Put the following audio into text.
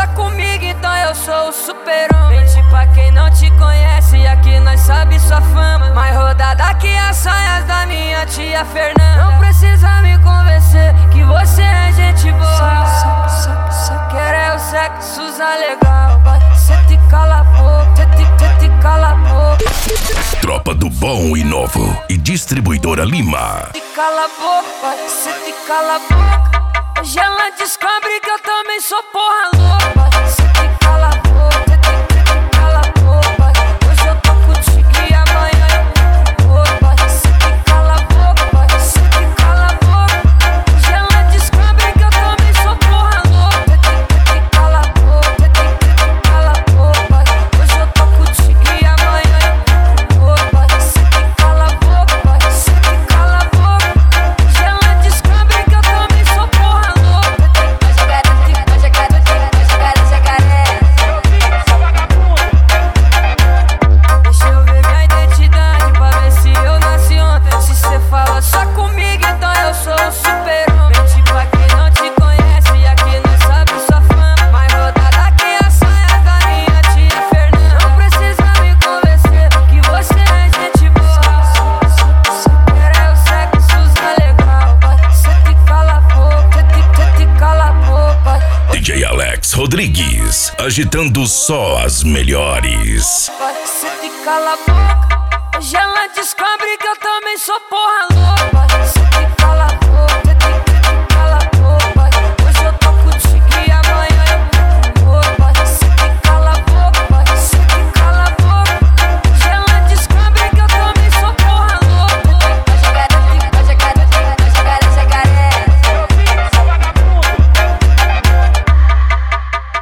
só comigo, então eu sou o super-homem. Mente pra quem não te conhece, aqui nós sabe sua fama. Mais rodada que as saias da minha tia Fernanda. Não precisa me convencer que você é gente boa. Quer é o sexo legal. Cê te cala a boca, cê te cala a boca. Tropa do Bom e Novo e Distribuidora Lima. Te cala a boca, cê te cala a boca. Hoje ela descobre que eu também sou porra louca. Cê te cala a boca, cê te cala a boca. Hoje eu tô contigo e amanhã eu vou embora. Cê te cala a boca, cê te cala a boca. Hoje ela descobre que eu também sou porra louca. Cê te cala a boca, cê te cala a boca. Hoje eu tô contigo e amanhã eu vou embora. Cê te cala a boca, cê te cala a boca. Hoje ela descobre que eu também sou porra louca. Deixa eu ver minha identidade pra ver se eu nasci ontem. Se cê fala só comigo, então eu sou o super-homem. Mente pra quem não te conhece, aqui nós sabe sua fama. Mais rodada que as saias da minha tia Fernanda. Não precisa me convencer que você é gente boa. Quer é o sexo legal. Cê te cala a boca, cê te cala a boca. DJ Alex Rodrigues, agitando só as melhores. Cê te cala a boca. Hoje ela descobre que eu também sou porra louca.